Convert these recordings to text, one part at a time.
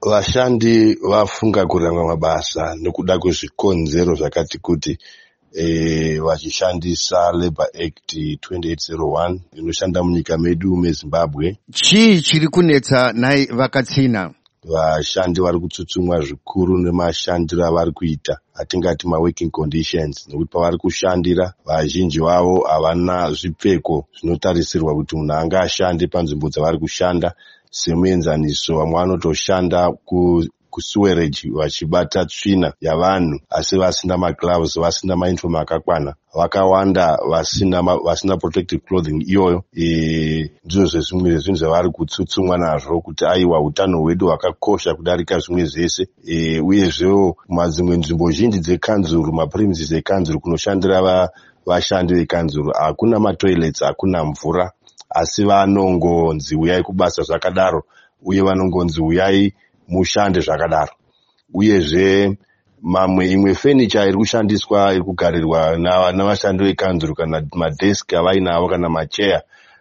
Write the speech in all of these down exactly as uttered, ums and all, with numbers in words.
Vashandi vafunga kuranga mabasa nekuda kwezvikonzero zvakati kuti e, vachishandisa Labour Act twenty-eight oh one inoshanda munyika medu meZimbabwe. Chii chiri kunetsa nhai Vakatsina? Vashandi vari kutsutsumwa zvikuru nemashandiro avari kuita, atingati ma-working conditions, nekuti pavari kushandira vazhinji vavo havana zvipfeko zvinotarisirwa kuti munhu anga ashande panzvimbo dzavari kushanda. Semuenzaniso, vamwe vanotoshanda ku kusewerage vachibata tsvina yavanhu asi vasina magloves, vasina mauniform akakwana. Vakawanda vasina ma, vasina protective clothing iyoyo. E, ndizvo zvezvimwe zvezvinhu zvavari kutsutsumwa nazvo kuti aiwa utano hwedu hwakakosha kudarika zvimwe zvese. E, uyezve madzimwe nzvimbo zhinji dzekanzuru, mapremises ekanzuru kunoshandira va, vashandi vekanzuru, hakuna matoilets, hakuna mvura, asi vanongonzi uyai kubasa zvakadaro, uye vanongonzi uyai mushande zvakadaro. Uyezve mamwe imwe furniture iri kushandiswa iri kugarirwa navashandi vekanzuru, kana madesk avainavo kana macheya,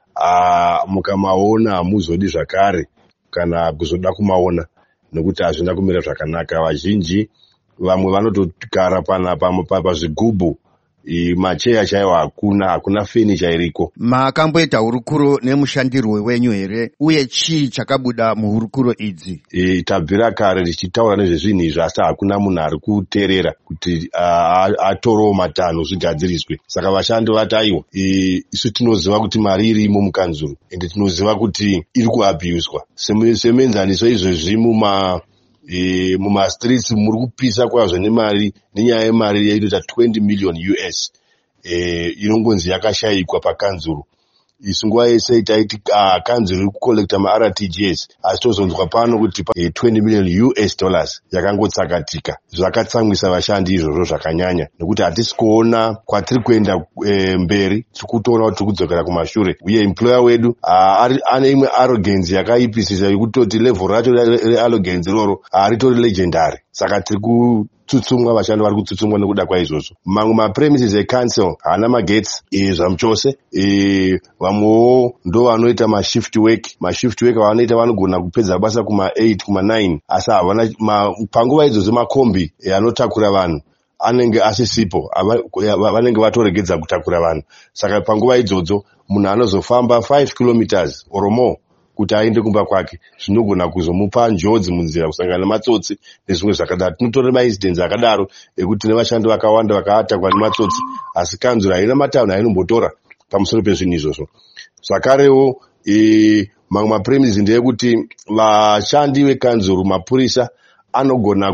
mukamaona hamuzodi zvakare kana kuzoda kumaona, nekuti hazvina kumira zvakanaka. Vazhinji vamwe vanotogara panapa pazvigubhu, macheya chaiwo hakuna, hakuna furniture iriko. Makamboita hurukuro nemushandirwe wenyu here, uye chii chakabuda muhurukuro idzi? E, tabvira kare tichitaura nezvezvinhu izvi, asi hakuna munhu ari kuteerera kuti atorewo matanho zvigadziriswe. Saka vashandi vati aiwa, e, isu tinoziva kuti mari irimo mukanzuru, ende tinoziva kuti iri kuabhuswa. Semuenzaniso izvezvi muma E, mumastreets muri kupisa kwazvo nemari, nenyaya yemari yainoita twenty million U S e, inongonzi yakashayikwa pakanzuru. Isu nguva yese taiti ah, kanzuru iri kukolekta ma-R T G S, asi tozonzwa pano kuti e, twenty million U S dollars yakangotsakatika. Zvakatsamwisa vashandi izvozvo zvakanyanya, nekuti hatisi kuona kwatiri kuenda e, mberi, tiri kutoona kuti tiri kudzokera kumashure. Uye employer wedu ah, ane imwe arrogance yakaipisisa yekutoti level racho re-arrogance roro haritori legendary. Saka tiri kutsutsumwa, vashandi vari kutsutsumwa nekuda kwaizvozvo. Mamwe ma-premises e-council haana magetsi e, zvamuchose. E, vamwewo ndo vanoita ma-shift work. Ma-shift work vanoita vanogona kupedza basa kuma-eight, kuma-nine, asi havana panguva idzodzo makombi e, anotakura vanhu anenge asisipo, vanenge vatoregedza kutakura vanhu. Saka panguva idzodzo munhu anozofamba five kilometers or more kuti aende kumba kwake, zvinogona kuzomupa njodzi munzira, kusangana nematsotsi nezvimwe zvakadaro. Tinotora maincidents akadaro ekuti nevashandi vakawanda vakatakwa nematsotsi, asi kanzuru haina matanho ainombotora pamusoro pezvinhu izvozvo. Zvakarewo e, mamwe mapremises ndeyekuti vashandi vekanzuru, mapurisa anogona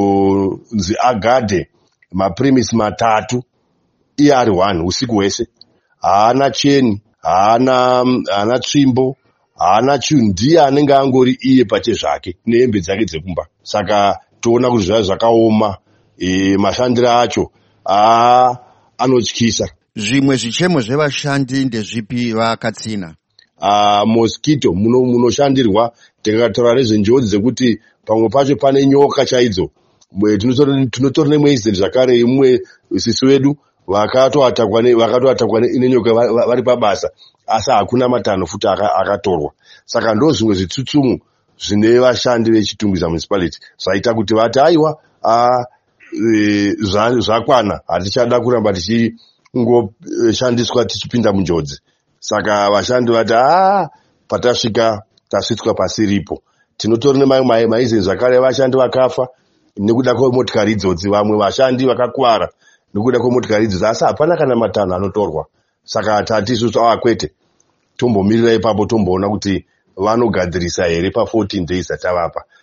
kunzi agadhe mapremises matatu iye ari one usiku hwese. Haana cheni, haana haana tsvimbo, haana chinhu, ndiye anenge angori iye pache zvake nehembe dzake dzekumba. Saka toona kuti zvava zvakaoma. E, mashandiro acho a anotyisa. Zvimwe zvichemo zvevashandi ndezvipi Vakatsina? Uh, mosquito munoshandirwa muno tikataura nezvenjodzi dzekuti pamwe pacho pane nyoka chaidzo. Tinotora nemwe incident zvakare, imwe sisi wedu vakatoatakwa vakatoatakwa nenyoka vari pabasa, asi hakuna matanho futi akatorwa. Saka ndo zvimwe zvitsutsumu zvine vashandi veChitumbisa municipality zvaita kuti vati aiwa e, zvakwana, hatichada kuramba tichingoshandiswa tichipinda munjodzi. Saka vashandi vati ah, patasvika tasvitswa pasiripo. Tinotori nemamwe maizeni zvakare vashandi vakafa nekuda kwemotikari idzodzi, vamwe vashandi vakakuwara nekuda kwemotikari idzodzi, asi hapana kana matanho anotorwa. Saka tati isusu ah, kwete, tombomirira ipapo tomboona kuti vanogadzirisa here pa fourteen days atavapa.